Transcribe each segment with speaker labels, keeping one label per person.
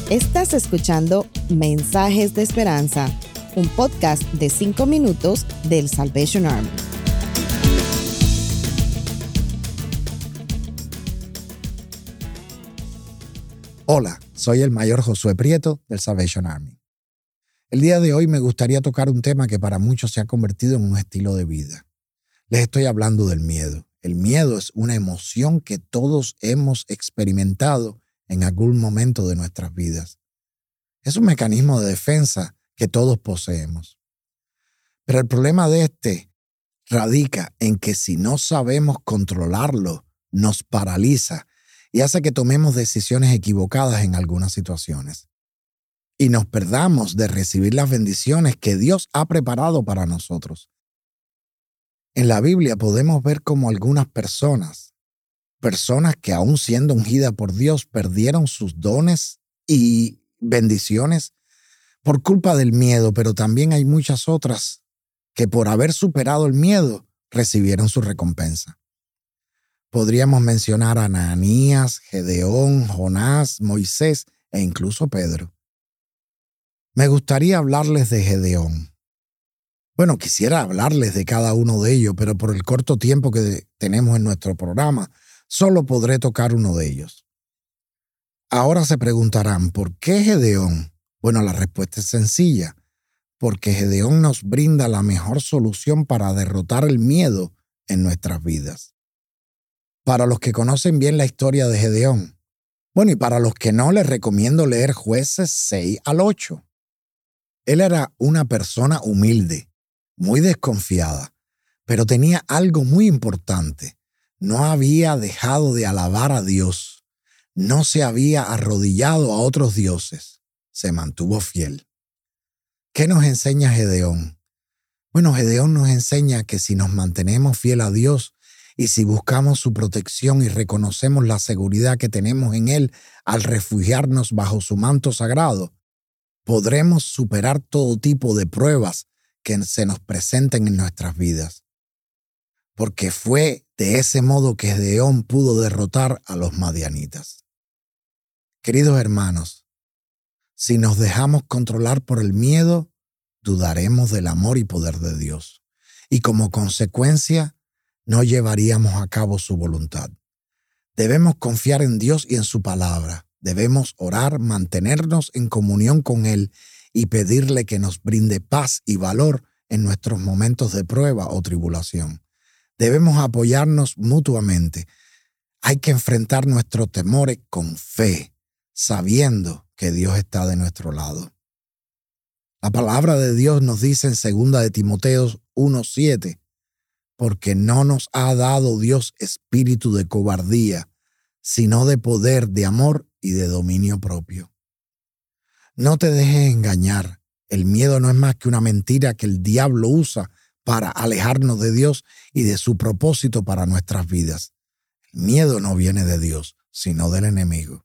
Speaker 1: Estás escuchando Mensajes de Esperanza, un podcast de 5 minutos del Salvation Army.
Speaker 2: Hola, soy el mayor Josué Prieto del Salvation Army. El día de hoy me gustaría tocar un tema que para muchos se ha convertido en un estilo de vida. Les estoy hablando del miedo. El miedo es una emoción que todos hemos experimentado en algún momento de nuestras vidas. Es un mecanismo de defensa que todos poseemos. Pero el problema de este radica en que si no sabemos controlarlo, nos paraliza y hace que tomemos decisiones equivocadas en algunas situaciones. Y nos perdamos de recibir las bendiciones que Dios ha preparado para nosotros. En la Biblia podemos ver cómo algunas personas que aún siendo ungidas por Dios perdieron sus dones y bendiciones por culpa del miedo, pero también hay muchas otras que por haber superado el miedo recibieron su recompensa. Podríamos mencionar a Ananías, Gedeón, Jonás, Moisés e incluso Pedro. Me gustaría hablarles de Gedeón. Bueno, quisiera hablarles de cada uno de ellos, pero por el corto tiempo que tenemos en nuestro programa, solo podré tocar uno de ellos. Ahora se preguntarán, ¿por qué Gedeón? Bueno, la respuesta es sencilla, porque Gedeón nos brinda la mejor solución para derrotar el miedo en nuestras vidas. Para los que conocen bien la historia de Gedeón, bueno, y para los que no, les recomiendo leer Jueces 6 al 8. Él era una persona humilde, muy desconfiada, pero tenía algo muy importante. No había dejado de alabar a Dios. No se había arrodillado a otros dioses. Se mantuvo fiel. ¿Qué nos enseña Gedeón? Bueno, Gedeón nos enseña que si nos mantenemos fiel a Dios y si buscamos su protección y reconocemos la seguridad que tenemos en Él al refugiarnos bajo su manto sagrado, podremos superar todo tipo de pruebas que se nos presenten en nuestras vidas. Porque fue de ese modo que Gedeón pudo derrotar a los madianitas. Queridos hermanos, si nos dejamos controlar por el miedo, dudaremos del amor y poder de Dios. Y como consecuencia, no llevaríamos a cabo su voluntad. Debemos confiar en Dios y en su palabra. Debemos orar, mantenernos en comunión con Él y pedirle que nos brinde paz y valor en nuestros momentos de prueba o tribulación. Debemos apoyarnos mutuamente. Hay que enfrentar nuestros temores con fe, sabiendo que Dios está de nuestro lado. La palabra de Dios nos dice en 2 de Timoteo 1:7, porque no nos ha dado Dios espíritu de cobardía, sino de poder, de amor y de dominio propio. No te dejes engañar. El miedo no es más que una mentira que el diablo usa para alejarnos de Dios y de su propósito para nuestras vidas. El miedo no viene de Dios, sino del enemigo.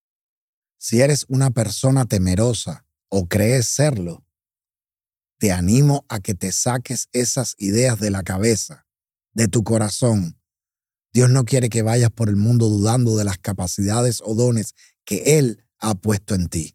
Speaker 2: Si eres una persona temerosa o crees serlo, te animo a que te saques esas ideas de la cabeza, de tu corazón. Dios no quiere que vayas por el mundo dudando de las capacidades o dones que Él ha puesto en ti.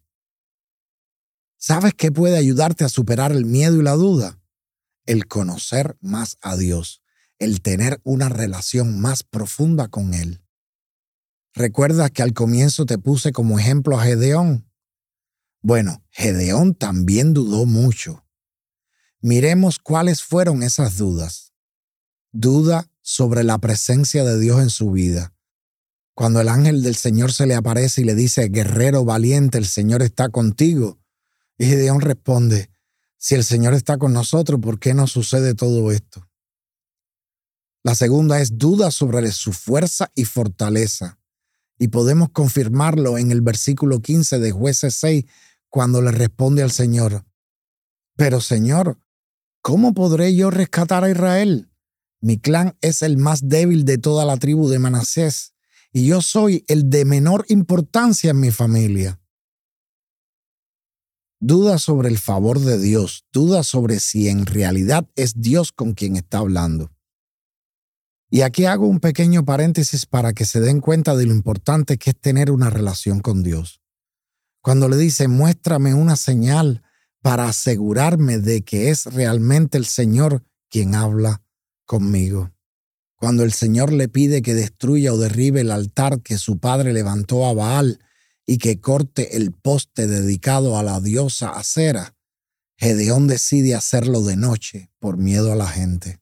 Speaker 2: ¿Sabes qué puede ayudarte a superar el miedo y la duda? El conocer más a Dios, el tener una relación más profunda con Él. ¿Recuerdas que al comienzo te puse como ejemplo a Gedeón? Bueno, Gedeón también dudó mucho. Miremos cuáles fueron esas dudas. Duda sobre la presencia de Dios en su vida. Cuando el ángel del Señor se le aparece y le dice, guerrero valiente, el Señor está contigo. Y Gedeón responde, si el Señor está con nosotros, ¿por qué nos sucede todo esto? La segunda es duda sobre su fuerza y fortaleza. Y podemos confirmarlo en el versículo 15 de Jueces 6, cuando le responde al Señor, pero Señor, ¿cómo podré yo rescatar a Israel? Mi clan es el más débil de toda la tribu de Manasés, y yo soy el de menor importancia en mi familia. Duda sobre el favor de Dios, duda sobre si en realidad es Dios con quien está hablando. Y aquí hago un pequeño paréntesis para que se den cuenta de lo importante que es tener una relación con Dios. Cuando le dice, muéstrame una señal para asegurarme de que es realmente el Señor quien habla conmigo. Cuando el Señor le pide que destruya o derribe el altar que su padre levantó a Baal y que corte el poste dedicado a la diosa Acera, Gedeón decide hacerlo de noche por miedo a la gente.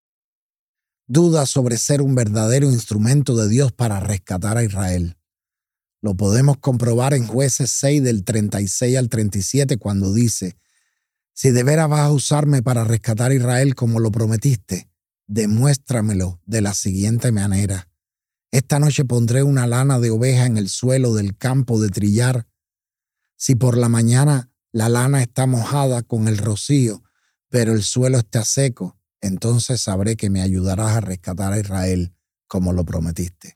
Speaker 2: Duda sobre ser un verdadero instrumento de Dios para rescatar a Israel. Lo podemos comprobar en Jueces 6 del 36 al 37 cuando dice, si de veras vas a usarme para rescatar a Israel como lo prometiste, demuéstramelo de la siguiente manera. Esta noche pondré una lana de oveja en el suelo del campo de trillar. Si por la mañana la lana está mojada con el rocío, pero el suelo está seco, entonces sabré que me ayudarás a rescatar a Israel como lo prometiste.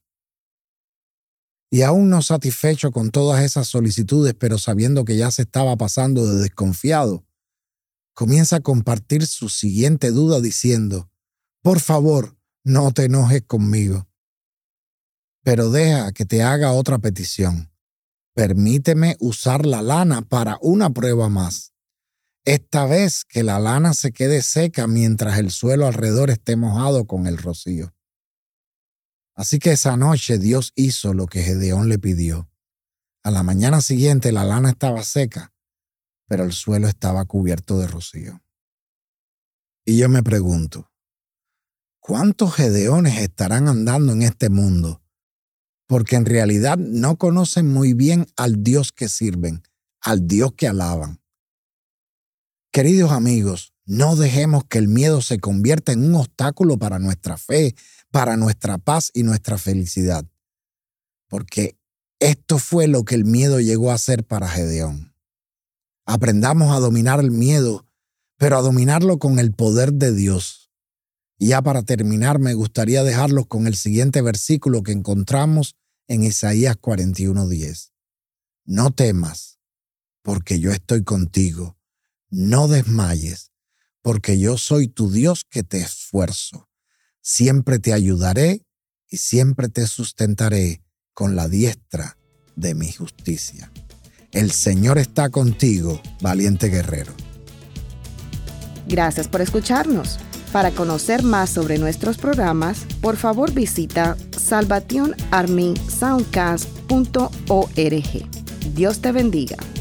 Speaker 2: Y aún no satisfecho con todas esas solicitudes, pero sabiendo que ya se estaba pasando de desconfiado, comienza a compartir su siguiente duda diciendo, por favor, no te enojes conmigo, pero deja que te haga otra petición. Permíteme usar la lana para una prueba más. Esta vez que la lana se quede seca mientras el suelo alrededor esté mojado con el rocío. Así que esa noche Dios hizo lo que Gedeón le pidió. A la mañana siguiente la lana estaba seca, pero el suelo estaba cubierto de rocío. Y yo me pregunto, ¿cuántos Gedeones estarán andando en este mundo? Porque en realidad no conocen muy bien al Dios que sirven, al Dios que alaban. Queridos amigos, no dejemos que el miedo se convierta en un obstáculo para nuestra fe, para nuestra paz y nuestra felicidad. Porque esto fue lo que el miedo llegó a ser para Gedeón. Aprendamos a dominar el miedo, pero a dominarlo con el poder de Dios. Y ya para terminar, me gustaría dejarlos con el siguiente versículo que encontramos en Isaías 41:10. No temas, porque yo estoy contigo. No desmayes, porque yo soy tu Dios que te esfuerzo. Siempre te ayudaré y siempre te sustentaré con la diestra de mi justicia. El Señor está contigo, valiente guerrero.
Speaker 1: Gracias por escucharnos. Para conocer más sobre nuestros programas, por favor visita salvationarmysoundcast.org. Dios te bendiga.